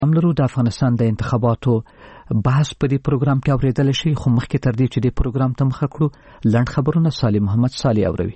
املرو د افغانستان د انتخاباتو بحث په دې پروګرام کې اوریدل شي، خو مخکې تر دې چې د پروګرام ته مخه کړو لنډ خبرونه صالح محمد صالح اوروي.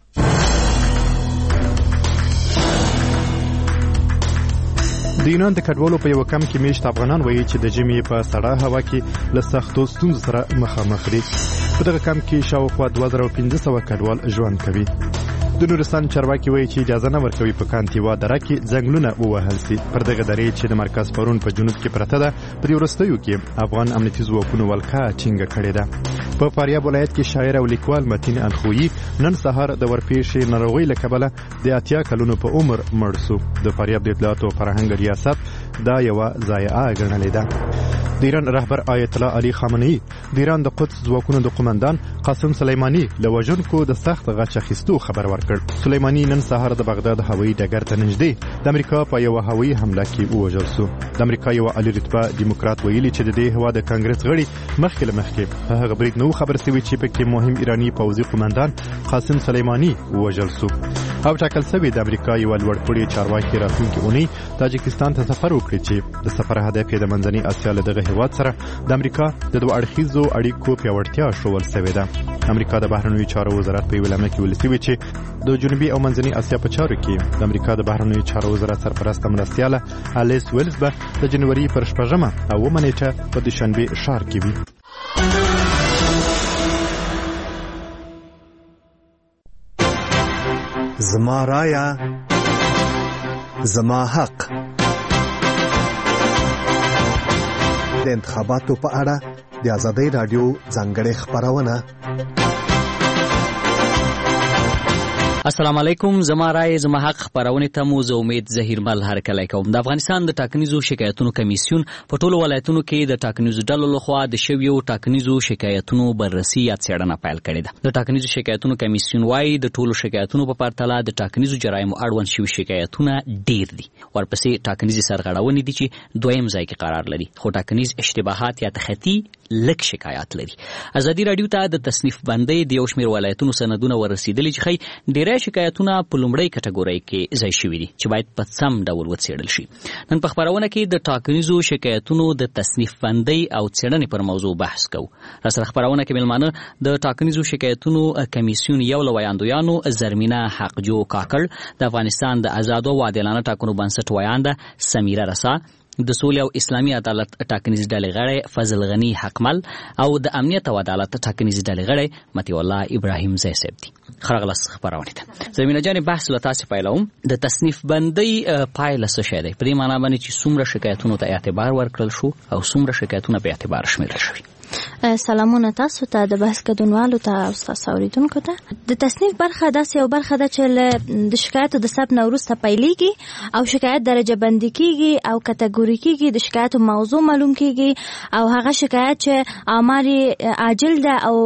د یونان د کډوالو په یو کم کې میشت افغانان وایي چې د ژمي په سړه هوا کې له سختو ستونزو سره مخامخ دي. په دغه کم کې شاوخوا 2500 کډوال ژوند کوي. د نورستان چارواکي وایي چې اجازه نه ورکوي په کانتیوا دره کې ځنګلونه ووهل شي. پر دغه درې چې د مرکز پرون په جنوب کې پرته ده، په دې وروستیو کې افغان امنیتي ځواکونو ولکه ټینګه کړې ده. په فاریاب ولایت کې شاعر او لیکوال متین انخویی نن سهار د ورپېښې ناروغۍ له کبله د 80 کلونو په عمر مړ شو. د فاریاب د اطلاعات او فرهنګ ریاست دا یو ضایعه ګڼلې ده. د ایران رهبر آیت الله علي خامنه‌ای د ایران د قدس ځواکونو د قومندان قاسم سلیمانی له وژونکو د سخت غچ اخیستو خبر ورکړ. سلیمانی نن سهار د بغداد هوایي ډګر ته نږدې د امریکا په یو هوایي حمله کې ووژل شو. د امریکا یو عالی رتبه دیموکرات ویلي چې د دې هوا د کانګرس غړي مخکې په هغه برید نو خبر شوی چې پکې مهم ایرانی پوځي قومندان قاسم سلیمانی ووژل شو. او ټاکل شوی د امریکا یو لوړپوړي چارواکي راتلونکي اونۍ تاجکستان ته سفر وکړي چې د سفر هدف یې د منځنۍ اسیا له دغه هیواد سره د امریکا د دوه اړخیزو اړیکو پیاوړتیا ښوول شوې ده. امریکا د بهرنیو چارو وزارت په ویلامه کې ویلي شوی چې د جنوبي او منځنۍ اسیا په چارو کې د امریکا د بهرنیو چارو وزارت سرپرست مرستیاله الیس ویلز به د جنوري پر 8 او 9 نیټه په دوشنبه ښار کې وي. زما رایا زما حق. د انتخاباتو په اړه د آزادۍ رادیو ځانګړې خبرونه. السلام علیکم. زما رای زما حق خبرونه ته مو زه امید ظهیر مل هرکلی کوم. د افغانستان د ټاکنیزو شکایتونو کمیسیون په ټولو ولایتونو کې د ټاکنیزو ډلو لخوا د شویو ټاکنیزو شکایتونو بررسي یا څېړنه پیل کړې ده. د ټاکنیزو شکایتونو کمیسیون وايي د ټولو شکایتونو په پرتله د ټاکنیزو جرایمو اړوند شوي شکایتونه ډیر دي. ورپسې ټاکنیزې سرغړونې دي چې دویم ځای کې قرار لري، خو ټاکنیز اشتباهات یا تخطي لږ شکایات لري. ازادي رادیو ته د تصنیف بندۍ د یو شمېر ولایتونو سندونه ورسېدلي چې ښایي ډېری شکایتونه په لومړۍ کټګورۍ کې ځای شوي دي چې باید په سم ډول وڅېړل شي. نن په خپرونه کې د ټاکنیزو شکایتونو د تصنیف بندۍ او څېړنې پر موضوع بحث کوو. راسره خپرونه کې مېلمانه د ټاکنیزو شکایتونو کمیسیون یو له ویاندویانو زرمینه حقجو کاکړ، د افغانستان د آزادو او عادلانه ټاکنو بنسټ ویانده سمیره رسا، د سولې او اسلامي عدالت ټاکنیز ډلې غړی فضل غنی حکمل او د امنیت او عدالت ټاکنیز ډلې غړی متي الله ابراهیم زیسب دي. خرغلس خبرونه ده. زمينه جان بحث له تاسو پیلوم. د تصنیف بندۍ پایله څه شي ده؟ په دې معنی باندې چې څومره شکایتونو ته اعتبار ورکړل شو او څومره شکایتونه به اعتبار شمیرل شوي. سلامونه تاسو ته، د بحث کډونوالو ته او تاسو اوریدونکو ته. د تصنیف برخه داسې یو برخه ده چې د شکایتو د ثبت نه وروسته پیلېږي او شکایت درجه بندي کیږي او کټګوري کیږي، د شکایتو موضوع معلوم کیږي او هغه شکایت چې اعمال عاجل ده او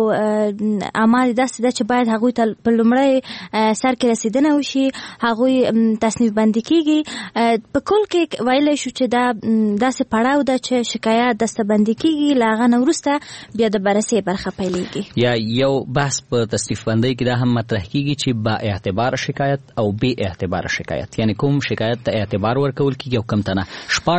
اعمال داسې ده چې باید هغوی ته په لومړی سر کې رسیدنه وشي، هغوی تصنیف بندي کیږي. په کل کې ویلی شو چې دا داسې پړاو ده چې شکایت دسته‌بندي کیږي، له هغه نه وروسته بیا د بررسي برخه پیلېږي. یا یو بحث په تصنیف بندۍ کې دا هم مطرح کیږي چې با اعتبار شکایت او بې اعتبار شکایت، یعنی کوم شکایت ته اعتبار ورکول کیږي او کوم ته نه.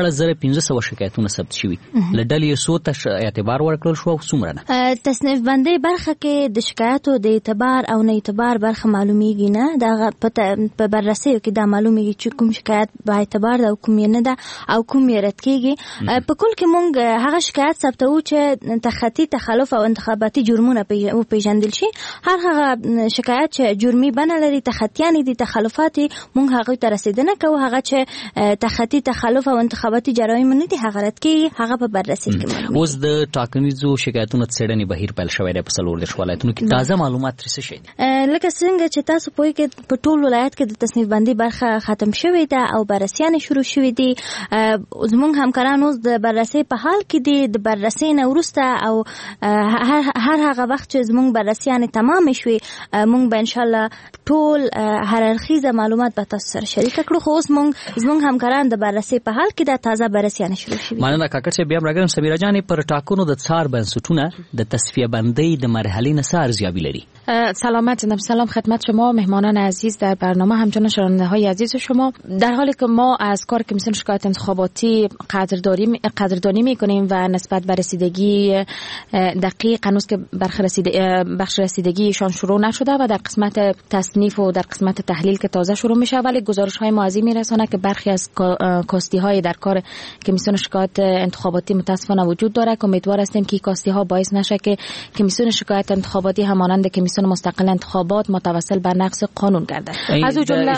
14500 شکایتونه ثبت شوي، له ډلې څو ته اعتبار ورکړل شو او څومره نه. تصنیف بندۍ برخه کې د شکایتو د اعتبار او نه اعتبار برخه معلومیږي نه، دا په بررسي کې دا معلومیږي چې کوم شکایت با اعتبار ده او کوم یې نه ده او کوم یې رد کیږي. په کل کې مونږ هغه شکایت ثبتو چې تخطي تخلف او انتخاباتي جرمونه پیژندل شي. هر هغه شکایت چې جرمي بڼه لري، تخطیان دي، تخلفات، مونږ هغه ته رسیدنه کوو. هغه چې تخطي تخلف او انتخاباتي جرایم نه دي هغه رد کیږي، هغه په بررسي کې معلومه. اوس د ټاکنیزو شکایتونو څېړنې بهیر پیل شوی دی په 4 ولایتونو کې. تازه معلومات ترې څه شي؟ لکه څنګه چې تاسو پوهیږئ په ټول ولایت کې د تصنیف بندي برخه ختم شوې ده او بررسیان شروع شوې دي. زموږ همکاران اوس د بررسي په حال کې دي. د بررسي نه وروسته او هر هغه وخت چې زموږ بررسیان تمام شوي موږ به ان شاء الله ټول هر اړخیزه معلومات به تاسو سره شریک کړو. خو اوس زموږ همکاران د بررسي په حال کې د تازه بررسیان شروع شوي. مننه کاکړ صاحب. بیا راګرم سمیرا جان، پر ټاکنو د څار بنسټونه د تصفیه بندی د مرحله نه څه ارزیابی لري؟ سلامت جناب. سلام خدمت شما مهمانان عزیز در برنامه، همچنین شنونده های عزیز شما. در حالی که ما از کار کمیسیون شکایت انتخاباتی قدردانی میکنیم و نسبت به رسیدگی دقیق هنوز که بخش رسیدگیشان شروع نشده و در قسمت تصنیف و در قسمت تحلیل که تازه شروع میشه، ولی گزارش های ما از این میرسانه که برخی از کاستی های در کار کمیسیون شکایت انتخاباتی متاسفانه وجود داره که امیدوار هستیم که کاستی ها باعث نشه که کمیسیون شکایت انتخاباتی همانند کمیسیون مستقل انتخابات متوسل بر نقض قانون گردد. از اون جمله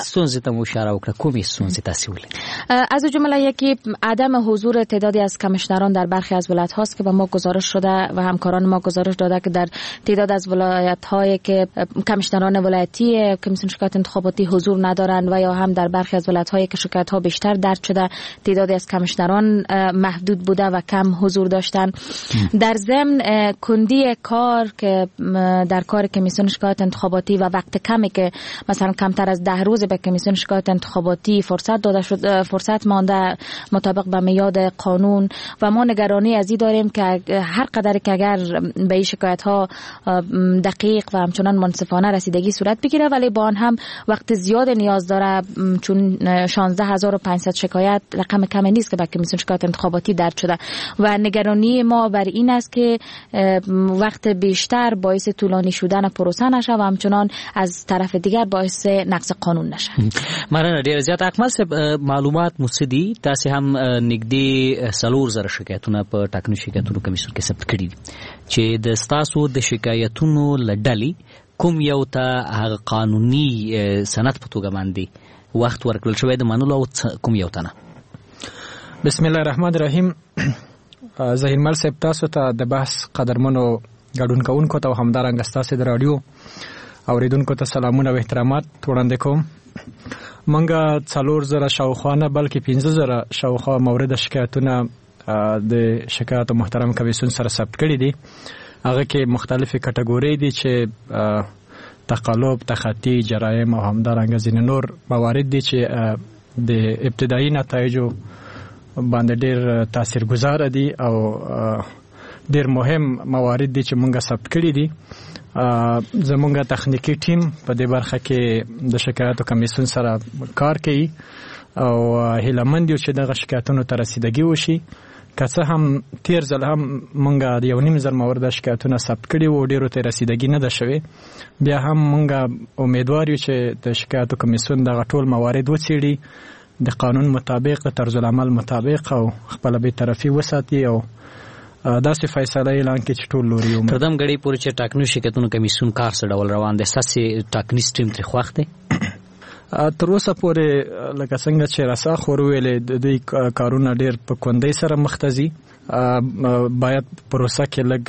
از جمله یکی عدم حضور تعدادی از کمیشنران در برخی از ولایت هاست که به ما گزارش شده و همکاران ما گزارش داده که در تعداد از ولایت هایی که کمیشنران ولایتی کمیسیون شکایت انتخاباتی حضور ندارند و یا هم در برخی از ولایت هایی که شکایت ها بیشتر درج شده تعدادی از کمیشنران محدود بوده و کم حضور داشتند. در ضمن کندی کار که در کار کمیسیون شکایت انتخاباتی و وقت کمی که مثلا کمتر از 10 روز به کمیسیون شکایت انتخاباتی فرصت داده شد، فرصت مانده مطابق به میاد قانون و ما نگرانی از این داریم که هر قدر که اگر به این شکایت ها دقیق و همچنان منصفانه رسیدگی صورت بگیره، ولی با آن هم وقت زیاد نیاز داره، چون 16500 شکایت رقم کمی نیست که به کمیسیون شکایت انتخاباتی درج شده و نگرانی ما بر این است که وقت بیشتر باعث طولانی شدن پروسه نشه و همچنان از طرف دیگر باعث نقض قانون نشه. مننه ډیر زیات. اکمل صاحب، معلومات مسدي تاسو هم نږدې 4000 شکایتونه په ټاکنو شکایتونو کمیسیون کې ثبت کړي دي چې د تاسو د شکایتونو لړلې کوم یو ته هغه قانوني سند په توګه باندې وخت ورکړل شوی د منلو او کوم یو ته نه؟ بسم الله الرحمن الرحیم. ظهیر مل صاحب، تاسو ته د بحث قدرمنو ګډون کوونکو ته همدارنګه ستاسو د رادیو اوریدونکو ته سلامونه او احترامات وړاندې کوم. منګه 4000 شاوخوا نه بلکې 15000 شاوخوا مورد شکایتونه د شکایت محترم کمیسیون سره ثبت کړي دي. هغه کې مختلفې کټګورۍ دي چې تقلب، تخطي، جرایم او همدارنګه ځینې نور موارد دي چې د ابتدایي نتایجو باندې ډېر تاثیرګذار دي او ډېر مهم موارد دي چې مونږه ثبت کړي دي. زمونږه تخنیکی ټیم په دې برخه کې د شکایتو کمیسیون سره کار کوي او هیلمند یو چې دغه شکایتونو ته رسیدګي وشي. که څه هم تیر ځل هم مونږه د 1.5 مورد شکایتونه ثبت کړي وو، ډیرو ته رسیدګي نه ده شوې، بیا هم مونږه امیدوار یو چې د شکایتو کمیسیون دغه ټول موارد وڅېړي، د قانون مطابق، د طرز العمل مطابق او خپل به طرفي وساتي او داسې فیصله اعلان کړي چې ټول لوري ومني. تر دم غړي پورې چې ټاکنو شکایتونو کمیسیون کار څه ډول روان دی؟ ساسي ټاکني سټیم تر خوښ دی؟ تر اوسه پورې لکه څنګه چې راسا خور ویلې د دوی کارونه ډېر په کوندۍ سره مختزي. باید پروسه کې لږ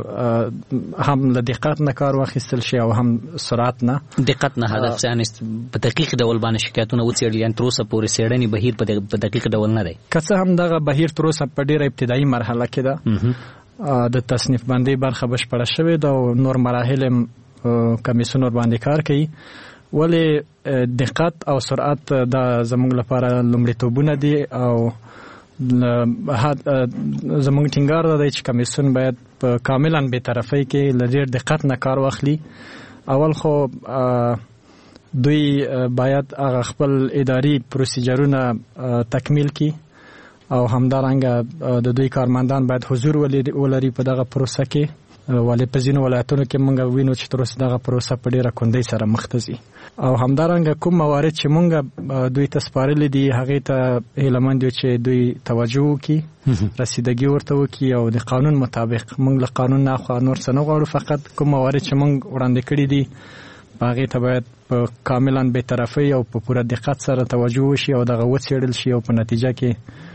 هم له دقت نه کار واخیستل شي او هم سرعت نه. دقت نه هدف څه په دقیق ډول باندې شکایتونه وڅېړل، یعنې تر اوسه پورې څېړنې بهیر په دقیق ډول نه دی. که څه هم دغه بهیر تر اوسه په ډېره ابتدایي مرحله کې ده. د تصنیف بندۍ برخه بشپړه شوې ده او نور مراحل کمیسیون ور باندې کار کوي، ولی دقت او سرعت دا زموږ لپاره لومړیتوبونه دي او زموږ ټینګار دی چې کمیسیون باید په کاملا بې طرفۍ کې له ډېر دقت نه کار واخلي. اول خو دوی باید هغه خپل اداري پروسیجرونه تکمیل کړي او همدارنګه د دوی کارمندان باید حضور ولري په دغه پروسه کې، ولې په ځینو ولایتونو کې مونږ وینو چې تر اوسه دغه پروسه په ډېره کوندۍ سره مخ ته ځي. او همدارنګه کوم موارد چې مونږ دوی ته سپارلي دي هغې ته هیلهمند یو چې دوی توجه وکړي، رسیدګي ورته وکړي او د قانون مطابق، مونږ له قانون نه خوا نور څه نه غواړو، فقط کوم موارد چې مونږ وړاندې کړي دي هغې ته باید په کاملا بې طرفۍ او په پوره دقت سره توجه وشي او دغه وڅېړل شي او په نتیجه کې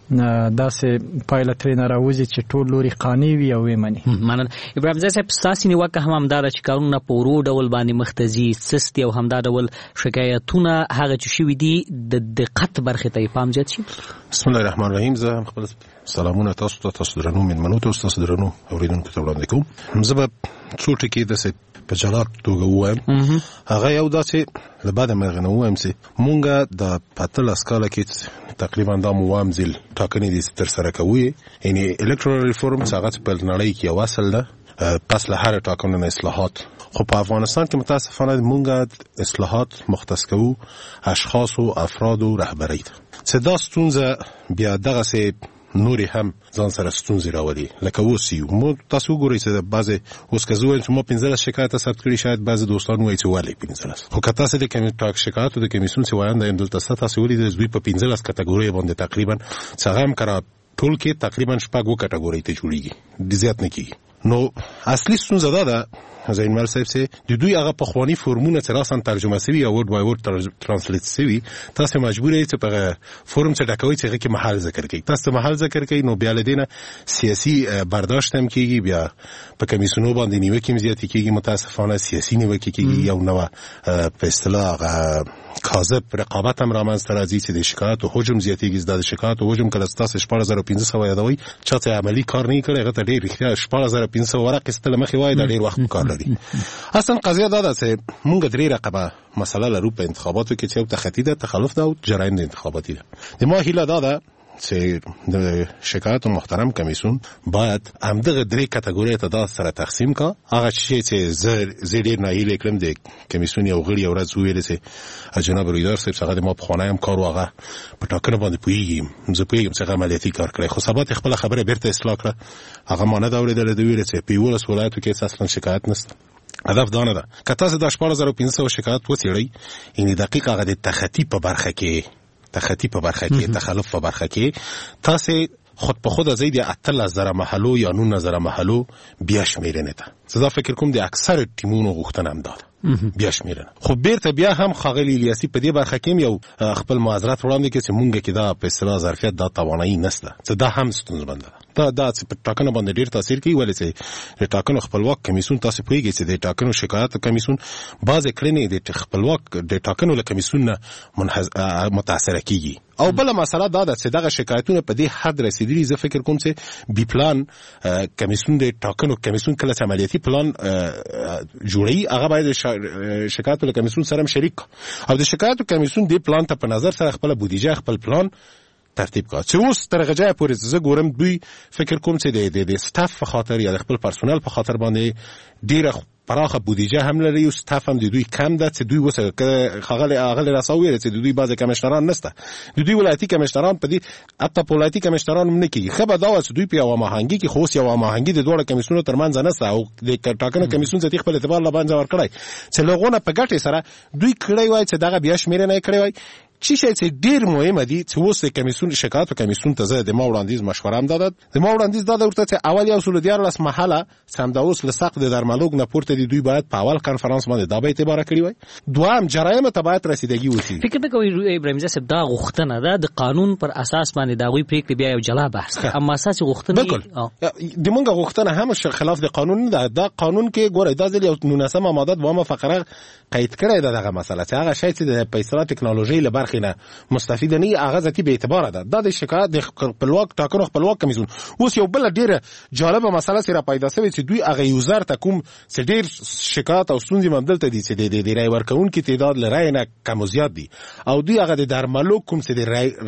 داسې پایله ترې راوځي چې ټول لوري قانع وي او یې مني. مننه. ابراهیم زه صاحب ستاسې نیوکه هم همداره چې کارونه په ورو ډول باندې مخ ته ځي، سستي او همدا ډول شکایتونه هغه چې شوي دي د دقت برخې ته یې پام زیات شي. بسم الله الرحمن الرحیم. زه خپل سلامونه تاسو درنو مېلمنو ته، تاسو درنو اورېدونکو ته وړاندې کوم. زه به څو ټکي داسې په جلا توګه ووایم. هغه یو داسې له بعده مې هغه نه ووایم چې مونږ د 15 کاله کې تقریبا دا موام ځل ټاکنې دي ترسره کوي، یعنی الکترال ریفورم هغه په نړۍ کې یو اصل ده، پس له هر ټاکنو نه اصلاحات. خو په افغانستان کې متاسفانه مونږ اصلاحات مختص کوو اشخاص او افراد او رهبرۍ ته، چې دا ستونزه بیا دغسې نورې هم ځان سره ستونزې راولي. لکه اوس یو مو تاسو وګورئ چې بعضې اوس که زه ووایم چې ما 15 شکایته ثبت کړي، شاید بعضې دوستان ووایي چې ولې 15. خو که تاسې د شکایاتو د کمیسیون سوایان د دلته ستا تاسې ولیدل دوی په 15 کټګورۍ باندې تقریبا چې هغه هم که ټول کې تقریبا 6 کټګورۍ ته جوړېږي، زیات نه کېږي. نو اصلي ستونزه دا ده زینمل صاحب چې د دوی هغه پخواني فورمونه چې راسن ترجمه شوي یا ورډ بای ورډ ترانسلیټ شوي، تاسو مجبور یې چې په فورم چې ډکوي چې هغه کې محل ذکر کوي. تاسو محل ذکر کوي نو بیا لدینه سیاسي برداشت هم کیږي، بیا په کمیسیونو باندې نیوکې هم زیاتې کیږي. متاسفانه سیاسي نیوکې کیږي، یو نوع په اصطلاح کاذب رقابت هم رامنځته راځي چې د شکایاتو حجم زیاتېږي. د شکایاتو حجم کله ستاسو 14500 یادوي چې عملی کار نه کړي، هغه ته ډېر رښتیا 14500 ورقې ستل مخې وای دا ډېر وخت کار لري. اصلا قضیه دا ده چې مونږ درې رقمه مسله لرو په انتخاباتو کې، چې یو تخطی ده، تخلف ده او جرایم د انتخاباتي ده. د ما هیله دا ده چې د شکایت محترم کمیسیون باید همدغه درې کټګورۍ ته دا سره تقسیم کا. هغه شی چې زه ډېر ناهیلی کړم د کمیسیون یو غړي یو ورځ وویل چې جناب رویدار صاحب څنګه د ما پخوانی هم کار و، هغه په ټاکنو باندې پوهېږي، زه پوهېږم چې هغه عملیاتي کار کړی، خو سبا ته خپله خبره بیرته اصلاح کړه. هغه ما نه ده اورېدلی، ده ویل چې په 11 ولایتو کې اصلا شکایت نشته. هدف دا نه ده که تاسو د 14500 شکایت وڅېړئ، یعنې دقیق هغه د تخطي په برخه کې تخلف په برخه کې تاسو خود په خود ازید 18000 محلو یا 9000 محلو بیا شمیرنه ته. زه دا فکر کوم د اکثر ټیمونو غوښتنه هم ده بیا شمیرنه. خو بیرته بیا هم خاغلی الیاسی په دې برخه کې یو خپل معذرت وړاندې کوي چې مونږ کې دا په اصطلاح ظرفیت دا توانایي نشته، چې دا هم ستونزمند ده. دا چې په ټاکنو باندې ډیر تاثیر کوي، ولې چې د ټاکنو خپلواک کمیسیون تاسو پوهیږئ چې د ټاکنو شکایت کمیسیون بعضې کړنې د خپلواک د ټاکنو له کمیسیون نه متاثره کیږي. او بل مسله دا ده چې دغه شکایتونه په دې حد رسیدلي، زه فکر کوم چې بي پلان کمیسیون د ټاکنو کمیسیون کله چې عملیاتي پلان جوړوي هغه باید شکایتو له کمیسیون سره هم شریک او د شکایتو کمیسیون دې پلان ته په نظر سره خپل بودیجه خپل پلان ترتیب کړه. چې اوس تر غجای پورې زه ګورم دوی فکر کوم چې د سټاف په خاطر یا د خپل پرسونل په خاطر باندې ډیره پراخه بودیجه هم لري او سټاف هم د دوی کم ده، چې دوی وسه هغه رساوي چې دوی بعضی کمشنران نشته، د دوی ولایتي کمشنران په دې حتی په ولایتي کمشنران هم نه کیږي. خبر دا و چې دوی په یو ماهنګي کې خو یو ماهنګي د دوه کمیسیونو ترمنځ نشته او د ټاکنو کمیسیون ځتې خپل اعتبار لا باندې ور کړی چې لغونه په ګټه سره دوی کړی وای چې دغه بیا شمیره نه کړی وای. چی شي چې ډیر مهمه دي چې اوس د کمیسیون شکایت کمیسیون ته زه د ما وړاندیز مشوره هم دادت د ما وړاندیز دا ورته چې اول یو سل دیار لاس محله سم دا اوس لسق د درملوګ نه پورته دي دوی باید په اول کانفرنس باندې دا به اعتبار کړی وای. دوام جرایم ته باید رسیدګي وسی. فکر نه کوي ابراهیم صاحب دا غوښتنه ده د قانون پر اساس باندې دا غوي پریکړه بیا یو جلا بحث، اما اساس غوښتنه د مونږ غوښتنه هم خلاف د قانون ده. دا قانون کې ګوره دا ځل یو 19 ماده دوامه فقره قید کړی ده دغه مسله چې هغه شی چې د پیسې ټکنالوژي له برخې نه مستفید نه هغه ذاتی به اعتبار ده. دا د شکایت د خپلواک ټاکنو خپلواک کمیسیون اوس یو بل ډیره جالبه مسله سره پیدا شوه چې دوی هغه یوزر ته کوم چې ډیر شکایت او ستونزې مندلته دي چې د رای ورکون کې تعداد لرای نه کم زیات دي او دوی هغه د درملو کوم چې د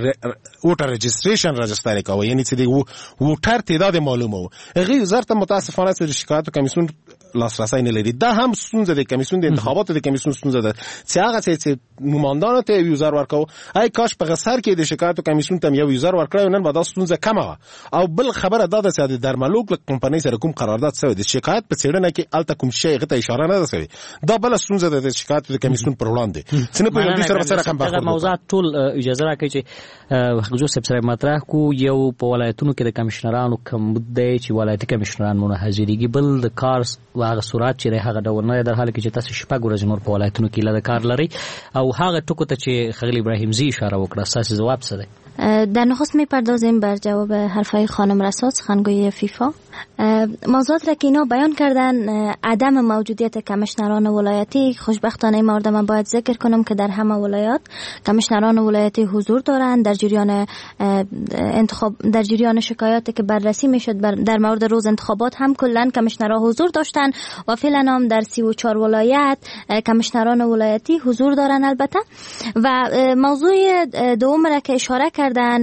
ووټر رجستریشن راجستر کوي، یعنی چې د ووټر تعداد معلومه وو هغه یوزر ته متاسفانه چې شکایت کمیسیون لاسرسی نه لري. دا هم ستونزه د کمیسیون د انتخاباتو د کمیسیون ستونزه ده چې هغه چې نمائندانو ته یوزر ورکو ای کاش په غسر کې د شکایت کمیسیون ته یو یوزر ورکړای نن به دا ستونزه کمه. او بل خبره دا ده چې د درملوګ کمپنۍ سره کوم قرارداد شوی د شکایت په څېړنه کې الته کوم شی غته اشاره نه ده شوی. دا بل ستونزه ده د شکایت د کمیسیون پر وړاندې چې نه په دې سره رقم باخور موضوعات ټول اجازه راکړي چې حضور صاحب سره مطرح کو. یو په ولایتونو کې د کمشنرانو کم دی چې ولایتي کمشنران مونږ حاضرېږي، بل د کار واغ صورت چې هغه ډول نه در حال کې چې تاسو شپږ ورځې نور په ولایتونو کې لږ کار لري او هغه ټکو ته چې خغلی ابراهیم زی اشاره وکړه، اساس جواب څه دی؟ در نخست میپردازیم بر جواب حرفای خانم رسا سخنگوی فیفا. موضوعات را که اینا بیان کردن، عدم موجودیت کمیشنران ولایتی، خوشبختانه این مورد من باید ذکر کنم که در همه ولایات کمیشنران ولایتی حضور دارند. در جریان شکایاتی که بررسی میشد در مورد روز انتخابات هم کلا کمیشنرها حضور داشتن و فعلا هم در 34 ولایت کمیشنران ولایتی حضور دارن البته. و موضوع دوم را که اشاره کردن،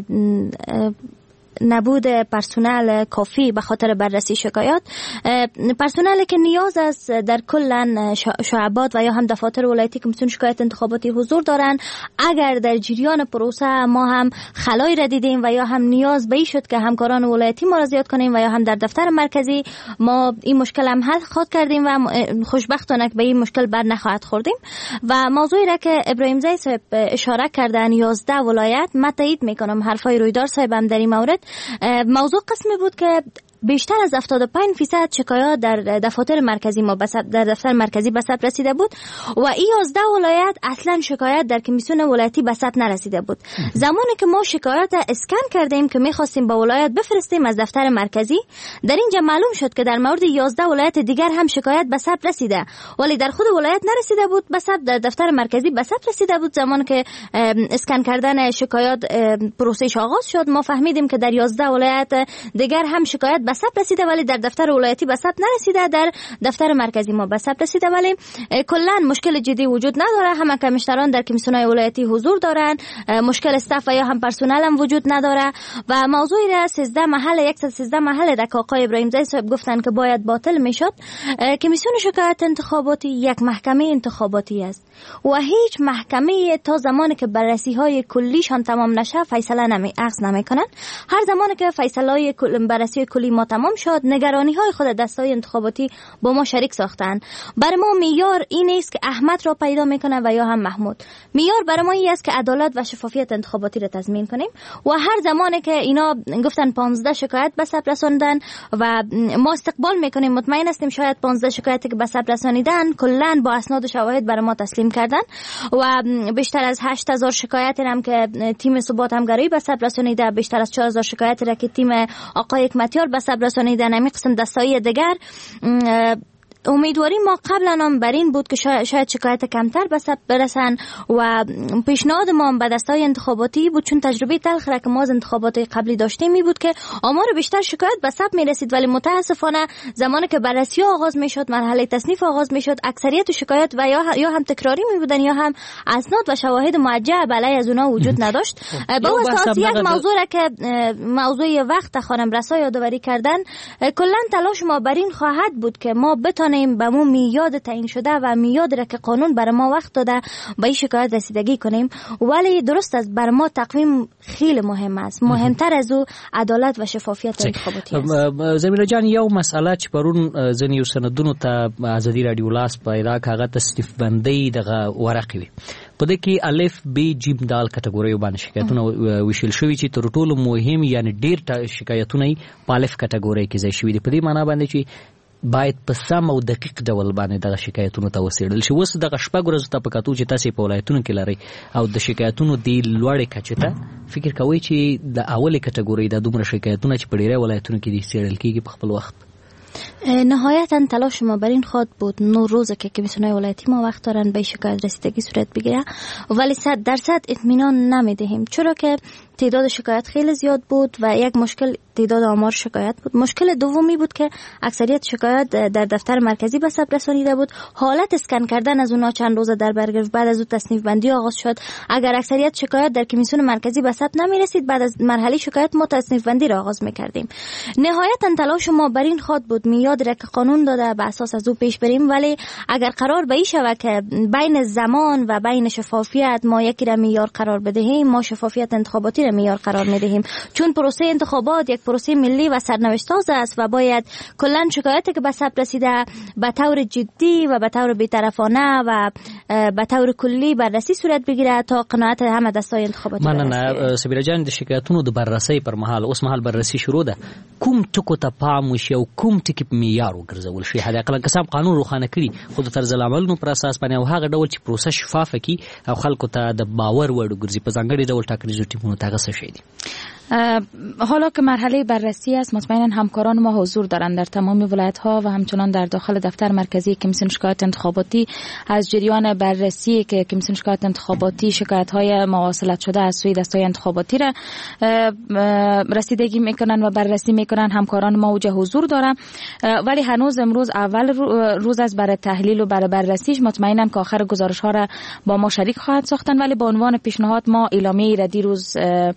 نبود پرسنل کافی به خاطر بررسی شکایات، پرسنلی که نیاز است در کل شعبات و یا هم دفاتر ولایتی که مسئول شکایت انتخاباتی حضور دارن. اگر در جریان پروسه ما هم خلایی را دیدیم و یا هم نیاز به این شد که همکاران ولایتی مراجعت کنیم و یا هم در دفتر مرکزی، ما این مشکل هم حل خواهد کردیم و خوشبختانه به این مشکل بر نخواهد خوردیم. و موضوعی را که ابراهیم زی صاحب اشاره کردن 11 ولایت، من تایید میکنم حرفای رویدار صاحب هم در این مورد. موضوع قسمی بود که بیشتر از 75% شکایات در دفاتر مرکزی ما در دفتر مرکزی به ثبت رسیده بود و این 11 ولایت اصلا شکایت در کمیسیون ولایتی به ثبت نرسیده بود. زمانی که ما شکایات اسکن کردیم که می‌خواستیم به ولایت بفرستیم از دفتر مرکزی، در اینجا معلوم شد که در مورد 11 ولایت دیگر هم شکایت به ثبت رسیده، ولی در خود ولایت نرسیده بود، به ثبت در دفتر مرکزی به ثبت رسیده بود. زمانی که اسکن کردن شکایات پروسش آغاز شد، ما فهمیدیم که در 11 ولایت دیگر هم شکایت به ثبت رسیده ولی در دفتر ولایتی به ثبت نرسیده، در دفتر مرکزی ما به ثبت رسیده. ولی کلا مشکل جدی وجود نداره، همه کمیشنران در کمیسیون‌های ولایتی حضور دارن، مشکل استاف یا هم پرسنل هم وجود نداره. و موضوعی را 113 محل که آقای ابراهیم زی صاحب گفتن که باید باطل میشد. کمیسیون شکایت انتخاباتی یک محکمه انتخاباتی است و هیچ محکمه تا زمانی که بررسی‌های کلیشان تمام نشه فیصله اخذ نمی‌کنن. هر زمانی که فیصله بررسی کلی ما تمام شد، نگرانی‌های خود دستای انتخاباتی با ما شریک ساختن. برای ما معیار این است که احمد را پیدا میکنه و یا هم محمود. معیار برای ما این است که عدالت و شفافیت انتخاباتی را تضمین کنیم و هر زمانی که اینا گفتن 15 شکایت به ثبت رساندن و ما استقبال میکنیم، مطمئن هستیم شاید 15 شکایتی که به ثبت رسانیدن کلا با اسناد و شواهد برای ما تسلیم کردن و بیشتر از 8000 شکایت هم که تیم ثبات همگرایی به ثبت رسانیده، بیشتر از 4000 شکایت را که تیم آقای حکمتیار به ثبت رسانیدن، همین قسم دستایی دیگر. امیدواری ما قبلا هم بر این بود که شاید شکایت کمتر به ثبت برسن و پیشنهاد ما به دستای انتخاباتی بود، چون تجربه تلخ را که ما از انتخابات قبلی داشتیم می بود که آمار بیشتر شکایت به ثبت می رسید، ولی متاسفانه زمانی که بررسی آغاز می شد، مرحله تصنیف آغاز می شد، اکثریت شکایت و یا هم تکراری می بودن یا هم اسناد و شواهد موجه علیه از اونها وجود نداشت. به اساس یک موضوع را که موضوع وقت خانم رسا یادآوری کردن، کلا تلاش ما بر این خواهد بود که ما بتونیم به مو میاد تعیین شده و میاد را که قانون بر ما وقت داده به این شکایت رسیدگی کنیم. ولی درست است، بر ما تقویم خیلی مهم است، مهمتر از او عدالت و شفافیت انتخاباتی است. زمیره جان، یو مسئله چې پرون ځنې سندونو ته ازادي رادیو لاس پیدا کاغه تصنیف بندي دغه ورقې وي، په دې کې الف ب جیم دال کټګوریو باندې شکایتونه وشل شوي چې تر ټولو مهم یعنی ډیر شکایتونه په الف کټګوري کې ځای شوي دي. په دې معنی باندې چې باید په سم او دقیق ډول باندې دغه شکایتونو ته وڅېړل شي. اوس دغه شپږ ورځو ته په کتو چې تاسې په ولایتونو کې لرئ او د شکایتونو دې لوړې کچې ته فکر کوئ چې د اولې کټګورۍ دا دومره شکایتونه چې په ډېری ولایتونو کې دي څېړل کېږي په خپل وخت؟ نهایتا تلاش ما بر این خواهد بود 9 روزه که کمیسیون‌های ولایتی ما وقت دارن به شکایت رسیدگی صورت بگیره، ولی 100% اطمینان نمیدهیم، چرا که تعداد شکایت خیلی زیاد بود و یک مشکل تعداد آمار شکایت بود. مشکل دومی بود که اکثریت شکایت در دفتر مرکزی به ثبت رسانیده بود. حالت اسکن کردن از اونها چند روز در بر گرفت، بعد از اون تصنیف بندی آغاز شد. اگر اکثریت شکایت در کمیسیون مرکزی به ثبت نمی رسید، بعد از مرحله شکایت ما تصنیف بندی را آغاز می‌کردیم. نهایتا تلاش ما بر این خواهد بود میاد را که قانون داده به اساس از او پیش بریم، ولی اگر قرار به این شود که بین زمان و بین شفافیت ما یکی را معیار قرار بدهیم، ما شفافیت انتخاباتی را معیار قرار میدهیم، چون پروسه انتخابات یک پروسه ملی و سرنوشت ساز است و باید کلا شکایتی که به ثبت رسیده به طور جدی و به طور بی‌طرفانه و به طور کلی بررسی صورت بگیره تا قناعت همه دستای انتخاباتی. مننه سمیره جان. د شکایتونو د بررسی پر مهال اوس مهال بررسی شروع ده، کوم ټکو ته پام وشي او کوم ټکی په معیار وګرځول شي؟ حداقل قسم قانون روښانه کړي، خو د طرز العملونو پر اساس باندې او هغه ډول چې پروسه شفافه کی او خلکو ته د باور وړ وګرځي په ځانګړي ډول ټاکنیزو ټیمونو ته هغه څه شي دي؟ حالا که مرحله بررسی است، مطمئنا همکاران ما حضور دارند در تمام ولایت ها و همچنان در داخل دفتر مرکزی کمیسیون شکایات انتخاباتی از جریان بررسی که کمیسیون شکایات انتخاباتی شکایت های مواصلت شده از سوی دستای انتخاباتی را رسیدگی میکنن و بررسی میکنن. همکاران ما اوجه حضور دارن، ولی هنوز امروز اول روز از برای تحلیل و برای بررسیش. مطمئنا که آخر گزارش ها را با ما شریک خواهد ساختن، ولی به عنوان پیشنهاد ما اعلامیه را دیروز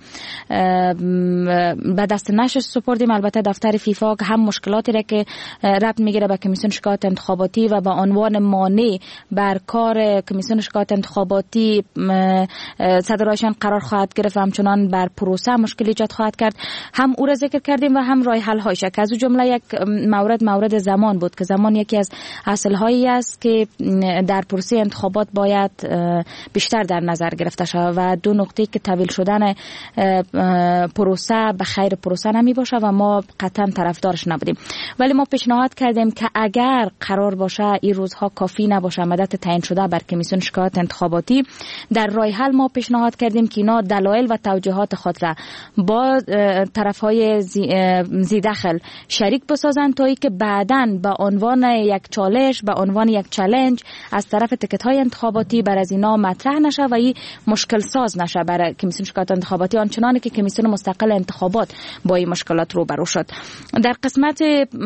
به دست نشر سپردیم. البته دفتر فیفا هم مشکلاتی را که ربط میگیره به کمیسیون شکایات انتخاباتی و به عنوان مانع بر کار کمیسیون شکایات انتخاباتی صدرایشان قرار خواهد گرفت و همچنان بر پروسه مشکل ایجاد خواهد کرد، هم او را ذکر کردیم و هم راه حل هایش. از اون جمله یک مورد زمان بود که زمان یکی از اصل هایی است که در پروسه انتخابات باید بیشتر در نظر گرفته شود و دو نقطه که طویل شدن پروسه به خیر پروسه نمی باشه و ما قطعا طرفدارش نبودیم. ولی ما پیشنهاد کردیم که اگر قرار باشه این روزها کافی نباشه مدت تعیین شده بر کمیسیون شکایات انتخاباتی، در راه حل ما پیشنهاد کردیم که اینا دلایل و توجیهات خود را با طرفهای زی دخل شریک بسازند تا اینکه بعداً به عنوان یک چالش، به عنوان یک چالش از طرف تکت های انتخاباتی بر از اینا مطرح نشه و این مشکل ساز نشه برای کمیسیون شکایات انتخاباتی، آنچنانی که کمیسیون مستقل انتخابات با این مشکلات روبرو شد. در قسمت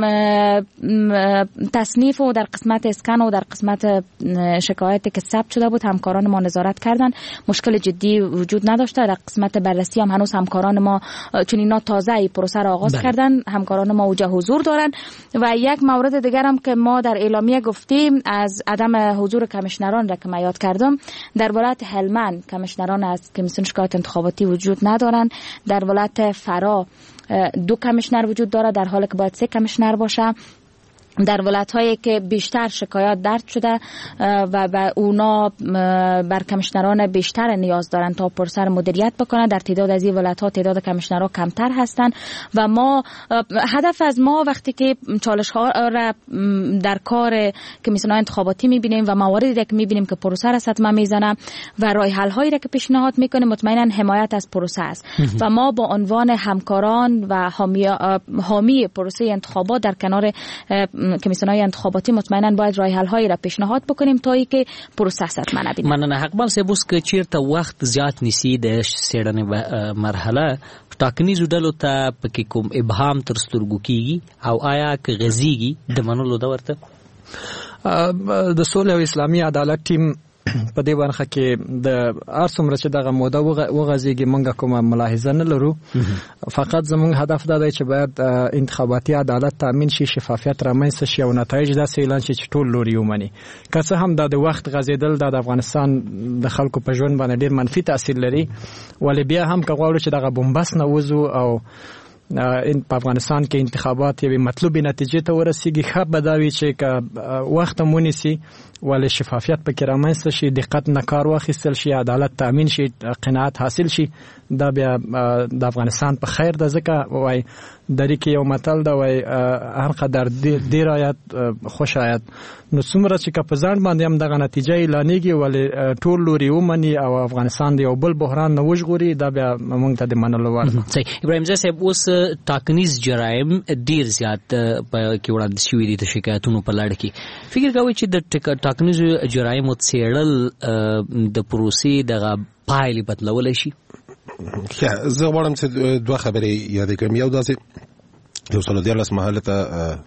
تصنیف و در قسمت اسکن و در قسمت شکایتی که ثبت شده بود همکاران ما نظارت کردن، مشکل جدی وجود نداشته. در قسمت بررسی هم هنوز همکاران ما چون اینا تازه پروسه را آغاز کردن، همکاران ما اوجه حضور دارن. و یک مورد دیگر هم که ما در اعلامیه گفتیم از عدم حضور کمیشنران را که من یاد کردم، در ولایت هلمند کمیشنران از کمیسیون شکایات انتخاباتی وجود ندارن. در ولایت فرا 2 کمیشنر وجود داره در حالی که باید 3 کمیشنر باشه. در ولایت‌هایی که بیشتر شکایات درج شده و به اونا بر کمیشنران بیشتر نیاز دارن تا پروسه مدیریت بکنن، در تعداد از این ولایت‌ها تعداد کمیشنرها کمتر هستن و ما هدف از ما وقتی که چالش‌ها را در کار کمیسیون‌های انتخاباتی می‌بینیم و مواردی که می‌بینیم که پروسه را صدمه میزنه و راه حل‌هایی را که پیشنهاد می‌کنیم، مطمئنا حمایت از پروسه است و ما با عنوان همکاران و حامی پروسه انتخابات در کنار کمیسیون‌های انتخاباتی مطمئنا باید راه حل‌هایی را پیشنهاد بکنیم تا اینکه پروسه صدمه نبینه. مننه حقبال سبوس که چیرته وخت زیات نیسی د سیړنې مرحله ټاکنیزو ډلو ته پکې کوم ابهام تر سترګو کیږي او آیا که غزيږي د منلو دا ورته د سولې او اسلامي عدالت ټیم په دې برخه کې د ارڅومره چې دغه موده وغځيږي مونږه کومه ملاحظه نه لرو. فقط زموږ هدف دا دی چې باید انتخاباتي عدالت تامین شي، شفافیت رامنځته شي او نتایج داسې اعلان شي چې ټول لوري ومني. که څه هم د وخت غځېدل د افغانستان د خلکو په ژوند باندې ډېر منفي تاثیر لري، ولی بیا هم که غواړو چې دغه بومبس نه وځو او په افغانستان کې انتخابات یوې مطلوبې نتیجې ته ورسیږي، ښه به دا وي چې که وخت هم ونیسي ولې شفافیت پکې رامنځته شي، دقت نه کار واخیستل شي، عدالت تامین شي، قناعت حاصل شي، دا بیا د افغانستان په خیر ده. ځکه وای دری کې یو متل ده، وای هر قدر دیر آیت خوش آیت. نو څومره چې که په ځان باندې هم دغه نتیجه اعلانېږي ولې ټول لوري ومني او افغانستان د یو بل بحران نه وژغوري، دا بیا موږ ته د منلو وړ ده. صحیح. ابراهیم زه صاحب، اوس ټاکنیز جرایم ډیر زیات په کې وړاندې شوي دي د شکایتونو په لړ کې. فکر کوئ چې د ټاکنیزو جرایمو څېړل د پروسې دغه پایلې بدلولی شي؟ زه غواړم چې دوه خبرې یادې کړم. یو داسې یو سل 14 محله ته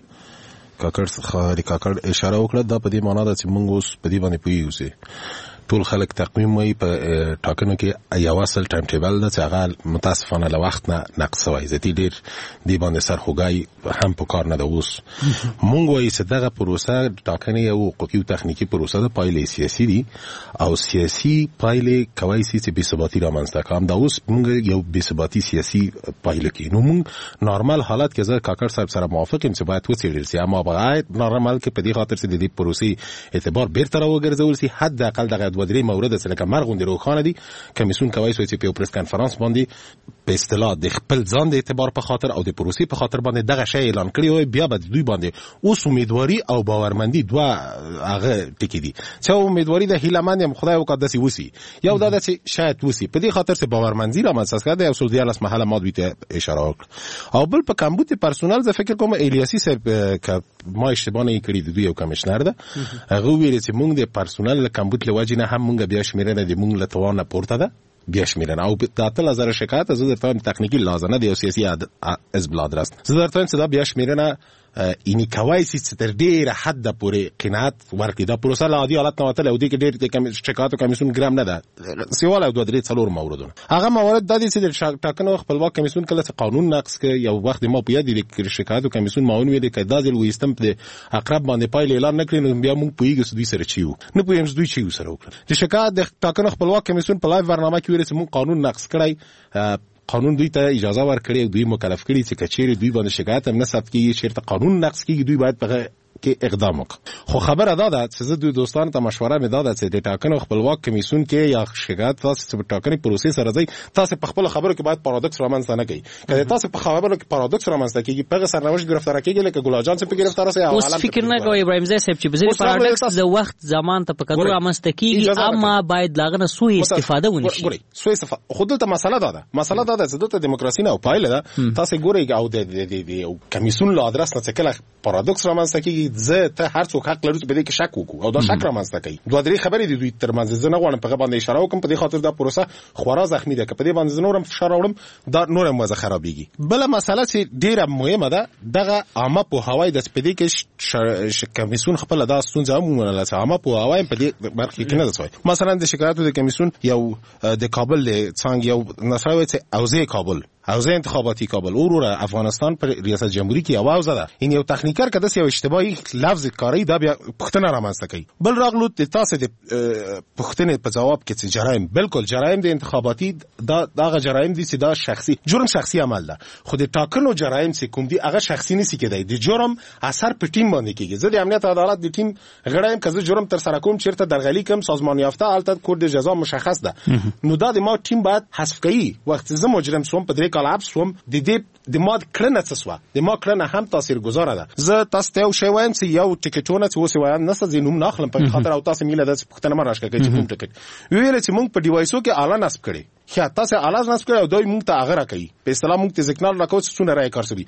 کاکړ اشاره وکړه، دا په دې معنا ده چې موږ اوس په دې باندې پوهیږو چې ټول خلک تقویم وایي په ټاکنو کې یو اصل ټایم ټیبل ده چې هغه متاسفانه له وخت نه نقص شوی. زه ډېر دې باندې سرخوږی هم په کار نه ده. اوس موږ وایي چې دغه پروسه ټاکنې یو حقوقي او تخنیکي پروسه ده، پایلې سیاسي دي او سیاسي پایلې کولی شي چې بېثباتي رامنځته کړي. همدا اوس موږ یو بېثباتي سیاسي پایله کې نو موږ نارمل حالت کې زه کاکړ صاحب سره موافق یم چې باید وڅېړل شي، اما باید نارمل کې په دې خاطر چې د دې پروسې اعتبار بیرته راوګرځول شي، حداقل دغه دوه درې مورد څه لکه مرغوندې روښانه دي. کمیسیون کوي چې په پریس کانفرنس باندې په اصطلاح د خپل ځان د اعتبار په خاطر او د پروسې په خاطر باندې دغه شی اعلان کړی وي، بیا به دوی باندې اوس امیدواري او باورمندي دوه هغه ټکی دي. چې امیدواري د هیلمن یم خدای وکړي داسې وسی، یو دا چې شاید وسی په دې خاطر چې باورمندي را ماساس کړي او سعودي لاس محله ماد بیت اشاره وکړه. او بل په کمبود پرسونل ز فکر کوم الیاسی صاحب ک ما اشتباه نه کړی د دوی یو کمشنر ده، هغه ویل چې موږ د پرسونل کمبود لوجې نه هم موږ بیا شمیرنه د موږ له توان پورته ده بیا شمیرنه او د 3000 شکایت زه درته تخنیکی لازمه دی او سیاسي از بلاد راست زه درته چې دا بیا شمیرنه اینی کوي چې تر ډیره حد پورې قناعت ورکړي. دا پروسه لا عادي حالت نه وته او دې کې ډېر کم شکایت او کمیسیون ګرام نه ده. سیوال او دوه درې څلور موردونه هغه موارد د دې چې ټاکنو خپلواک کمیسیون کله چې قانون نقض کوي یو وخت ما په یاد دي چې شکایت او کمیسیون معاون وي د کدا ځل وېستم په اقرب باندې پایل اعلان نکړي نو بیا موږ پویګو دوی سره چیو نه پویم دوی چیو سره وکړي. د شکایت د ټاکنو خپلواک کمیسیون په لایو برنامه کې ویل چې موږ قانون نقض کړی، قانون دوی ته اجازه ورکړي او دوی مکلف کړي چې کچېری دوی باندې شکایت هم نه ثبت کیږي، چیرته قانون نقض کیږي دوی باید په کې اقدام وکړي. خو خبره دا ده چې زه دوی دوستانو ته مشوره مې داده چې د ټاکنو خپلواک کمیسیون کې یا شکایت تاسو په ټاکنې پروسې سره ځي، تاسو په خپل خبرو کې باید پارادوکس رامنځته نه کړئ. کله تاسو په خبرو کې پارادوکس رامنځته کیږي په سرنوشت گرفتار کیږي لکه ګل جان څخه گرفتار سي. اوس فکر نه کوي ابراهیم زاهد صاحب چې بزرګ پارادوکس د وخت زمان ته په کډو رامنځته کیږي، اما باید لاغنه سوء استفاده ونی شي. ګوري سوء استفاده خود ته مسله ده چې دته دیموکراسي نه او پایله ده. تاسو ګورئ او د کمیسیون له ادرس نه کله پارادوکس رامنځته کیږي، زه ته هر څوک حق لري چې په دې کې شک وکړي او دا شک رامنځته کوي. دوه درې خبرې دي دوی ترمنځ زه نه غواړم په باندې اشاره وکم، په دې خاطر دا پروسه خورا زخمی ده که په دې باندې نورم فشار راوړم دا نورم وځه خرابېږي. بل مسله چې ډیره مهمه ده دغه عامه په هوای د سپېدې کې کمیسیون خپل دا ستونزه هم ومنله چې عامه په هوای په دې برخه کې نه ده. مثلا د شکایتو د کمیسیون یو د کابل له څنګه یو نشوي چې اوزه کابل حوزه انتخاباتی کابل اوروره افغانستان پر ریاست جمهوری کې आवाज ده. این یو تخنیکر کده یو اشتباهي لفظ کاری دا بیا پښتنه رامنځته کوي. بل راغلو د تاسو د پښتنه په جواب کې چې جرایم بالکل جرایم د انتخاباتی دا جرایم دي چې دا شخصي جرم شخصي عمل ده. خو د ټاکنو جرایم چې کوم دي هغه شخصي نسی کېدای. د جرم اثر په ټیم باندې کېږي. زه د امنیت عدالت د ټیم غړایم کزه جرم تر سره کوم چیرته درغلي کوم سازمان یافته الته کود جزا مشخص ده. نو دا د ما ټیم باید حذف کوي. وخت زه مجرم سوم په دې کال عبس سوم د ما کړنه څه سو د ما کړنه هم تاثیرګذار ده. زه تاسو ته یو شی وایم چې یو ټیکټونه چې اوس وایم نه څه نوم ناخلم په خاطر او تاسو میله د پښتنه مراشکه کوي چې کوم ټیکټ ویل چې مونږ په ډیوایسو کې اعلان نصب کړي خیا تاسو اعلان نصب کړو دوی مونږ ته هغه راکړي په اسلام مونږ ته ذکر راکوي چې څونه راي کار سوي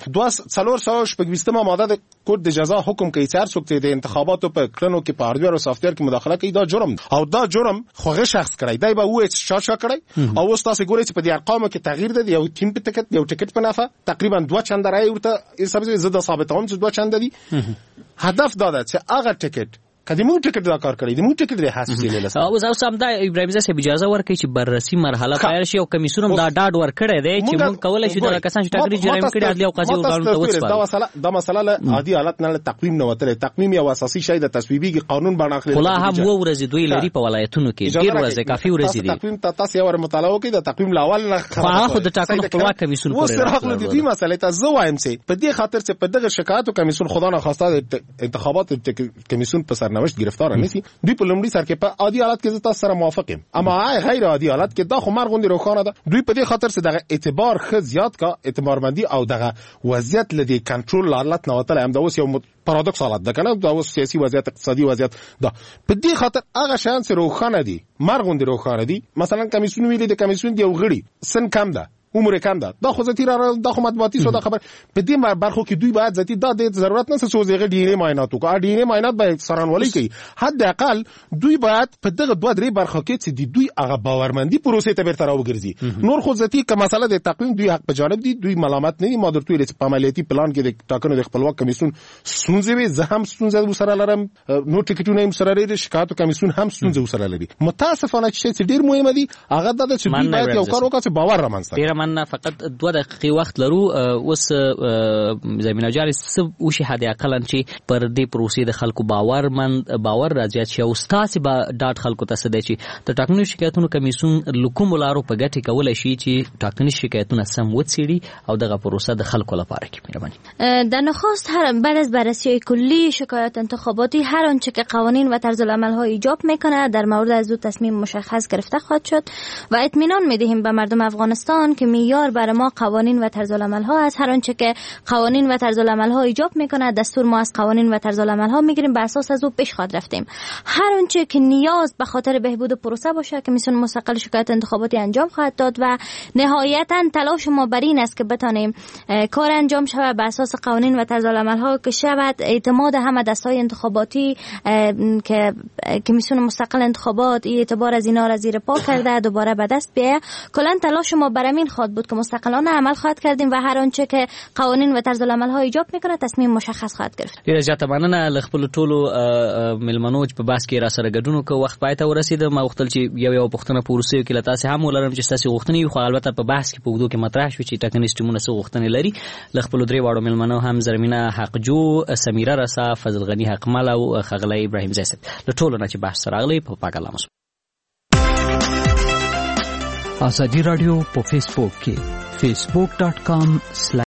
2420 ماده د کود د جزا حکم کوي چې هر څوک د انتخاباتو په کړنو کې په هاردویر او سافټویر کې مداخله کوي دا جرم او دا جرم خوغه شخص کړی دی به وې چې شا کړی او اوس تاسو ګورئ چې په دې ارقامو کې تغییر دی یو ټیم په ټیکټ یو ټیکټ په نافه تقریبا 2 چند راي ورته حساب زده ثابتوم چې 2 چند دي. هدف دا ده چې هغه ټیکټ کدیمو ټیکټ دا کار کړی د مو ټیکټ لري حساسي لیلسه او سم دا ابراهیم زاهد صاحب اجازه ورکړي چې بررسي مرحله پایل شي او کمیسیون هم دا ډاډ ورکړی دی چې موږ کولای شو دا کسان چې ټاکري جرایم کړي عدالت او قضایي ورغلو ته وڅپل دا مسله له عادي حالت نه تقویم نه وتل. تقویم یو اساسي شی د تصویبي قانون باندې اخلي خلا هم و ورځ دوی لري په ولایتونو کې ډیر ورځ کافي ورځ دي. تقویم تاسو یو مطالعه وکړئ د تقویم لاول نه خو د ټاکنو خپلواک کمیسیون پورې راغلي د دې مسلې ته زه وایم چې په دې خاطر چې په دغه شکایت کمیسیون خدا نه خواسته انتخابات کمیسیون په سرنوشت گرفتار نشي دوی په لومړي سر کې په عادي حالت کې تاسو سره موافق یم اما غیر عادي حالت کې دا خو مرغوندي روخانه ده. دوی په دې خاطر چې دغه اعتبار خ زیات کا اعتبارمندي او دغه وضعیت لدی کنټرول حالت نه وتل هم دا اوس یو پارادوکس حالت ده کنه دا اوس سیاسي وضعیت اقتصادي وضعیت ده په دې خاطر هغه شان چې روخانه دي مرغوندي روخانه دي. مثلا کمیسیون ویلي د کمیسیون دی غړي سن کم ده عمر کم ده دا خو ذاتی را دا خو مطبوعاتي سودا خبر په دې برخو کې دوی باید ذاتی دا د ضرورت نه څه زغه ډی ان ای معاینات وکړي. ډی ان ای معاینات به سرانولي کوي حد اقل دوی باید په دغه دوه درې برخو کې چې دوی هغه باورمندي پروسې ته بیرته راوګرځي. نور خو ذاتی که مسله د تقویم دوی حق په جانب دي دوی ملامت نه دي. ما درته ویل چې په عملیاتي پلان کې د ټاکنو د خپلواک کمیسیون ستونزې وي زه هم ستونزې وسره لرم نو ټیکټونه هم سره لري شکایت کمیسیون هم ستونزې وسره لري. متاسفانه چې ډیر مهمه دي هغه د چې دوی باید یو کار وکړي چې باور رامنځته زمان نه فقط 2 دقیقې وخت لرو. اوس زمينه جاري څه وشي حد اقل چې پر دې پروسې د خلکو باور راځي چې استاد به ډاټ خلکو ته سده چې د ټاکنیزو شکایتونو کمیسیون لکوم لارو په ګټه کولای شي چې ټاکنیز شکایتونه سم وڅېړي او دغه پروسه د خلکو لپاره کې مهرباني. در نخست بعد از بررسی کلی شکایات انتخاباتی هر آنچه که قوانین و طرز العمل ها ایجاب میکنه در مورد از او تصمیم مشخص گرفته خواهد شد و اطمینان میدهیم به مردم افغانستان که معیار برای ما قوانین و طرز العمل ها است. هر آنچه که قوانین و طرز العمل ها ایجاب میکنه دستور ما از قوانین و طرز العمل ها میگیریم، بر اساس از او پیش خواهد رفتیم. هر آنچه که نیاز به خاطر بهبود پروسه باشه کمیسیون مستقل شکایت انتخاباتی انجام خواهد داد و نهایتا تلاش ما بر این است که بتانیم کار انجام شود بر اساس قوانین و طرز العمل ها که شود اعتماد همه دستای انتخاباتی که کمیسیون مستقل انتخابات اعتبار از اینا را زیر پا کرده دوباره به دست بیاید. کلا تلاش ما بر این خواهد بود که مستقلانه عمل خواهد کردیم و هر آنچه که قوانین و طرز العمل ها ایجاب میکنه تصمیم مشخص خواهد گرفت. ډیره زیاته مننه له خپل ټولو ملمنو په باس کې را سره ګډون کو. وخت پای ته ورسید. ما وختل چې یو پښتنه پروسې کې لته هم ولرم چې تاسو غوښتنې خو البته په بحث کې په وګړو کې مطرح شو چې ټاکنیز ټیمونه څه غوښتنې لري. له خپل درې واړو ملمنو هم زرمینه حقجو، سمیره رسا، فضل غنی حقمل او خغلی ابراهیم زیست له ټولو نه چې بحث راغلی په پاک الله. ازادي رادیو په فیسبوک کې facebook.com